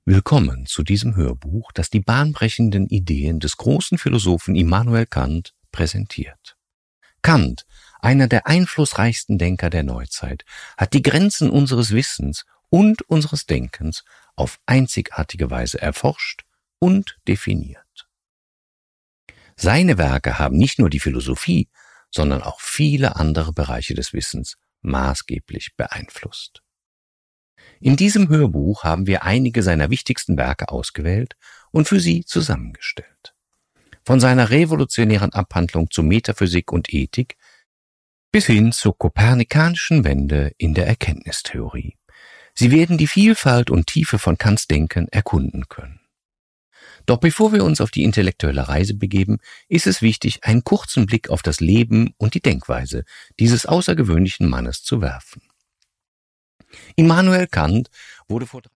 Willkommen zu diesem Hörbuch, das die bahnbrechenden Ideen des großen Philosophen Immanuel Kant präsentiert. Kant, einer der einflussreichsten Denker der Neuzeit, hat die Grenzen unseres Wissens und unseres Denkens auf einzigartige Weise erforscht und definiert. Seine Werke haben nicht nur die Philosophie, sondern auch viele andere Bereiche des Wissens maßgeblich beeinflusst. In diesem Hörbuch haben wir einige seiner wichtigsten Werke ausgewählt und für Sie zusammengestellt. Von seiner revolutionären Abhandlung zur Metaphysik und Ethik bis hin zur kopernikanischen Wende in der Erkenntnistheorie. Sie werden die Vielfalt und Tiefe von Kants Denken erkunden können. Doch bevor wir uns auf die intellektuelle Reise begeben, ist es wichtig, einen kurzen Blick auf das Leben und die Denkweise dieses außergewöhnlichen Mannes zu werfen. Immanuel Kant wurde vor